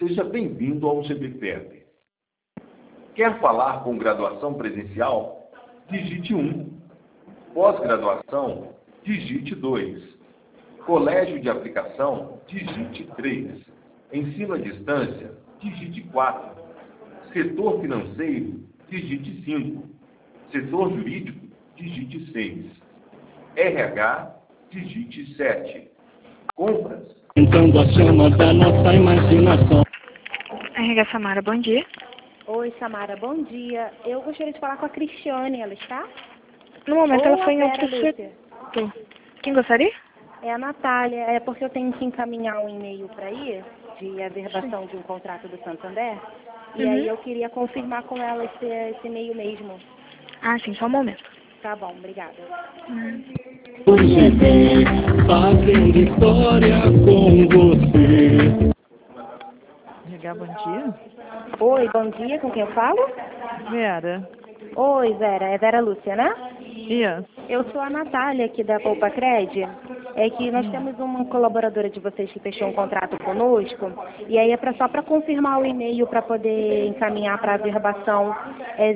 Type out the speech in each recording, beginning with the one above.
Seja bem-vindo ao GBPEP. Quer falar com graduação presencial? Digite 1. Pós-graduação? Digite 2. Colégio de aplicação? Digite 3. Ensino à distância? Digite 4. Setor financeiro? Digite 5. Setor jurídico? Digite 6. RH? Digite 7. Compras? Então a chama da nossa imaginação. RH Samara, bom dia. Oi, Samara, bom dia. Eu gostaria de falar com a Cristiane, ela está? No momento Ou ela foi em a outro Vera, Lúcia? setor. Quem gostaria? É a Natália, é porque eu tenho que encaminhar um e-mail para ir, de averbação de um contrato do Santander, e aí eu queria confirmar com ela esse e-mail mesmo. Ah, sim, só um momento. Tá bom, obrigada. O GD fazendo história com você. RH, bom dia. Oi, bom dia, com quem eu falo? Vera. Oi, Vera, é Vera Lúcia, né? Yes. Eu sou a Natália aqui da Poupa Cred. É que nós temos uma colaboradora de vocês que fechou um contrato conosco, e aí é só para confirmar o e-mail para poder encaminhar para a averbação. É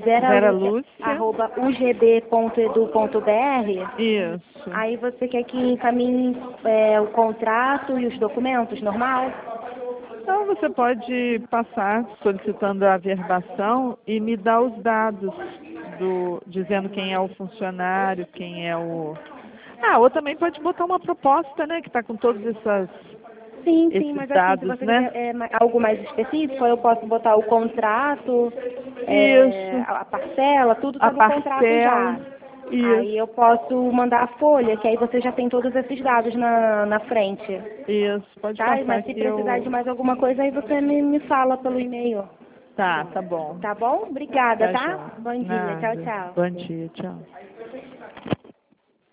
veralúcia@ugb.edu.br. Isso. Aí você quer que encaminhe o contrato e os documentos, normal? Então você pode passar solicitando a averbação e me dar os dados dizendo quem é o funcionário, quem é o... ou também pode botar uma proposta, né, que está com todos Sim, esses mas dados, assim, se você né? quiser algo mais específico, eu posso botar o contrato, Isso. a parcela, tudo está no contrato já. Isso. Aí eu posso mandar a folha, que aí você já tem todos esses dados na frente. Isso, pode Tá? passar Mas se que precisar de mais alguma coisa, aí você me fala pelo e-mail. Tá bom. Tá bom? Obrigada, tá? Joia. Bom dia, Nada. tchau, tchau. Bom dia, tchau.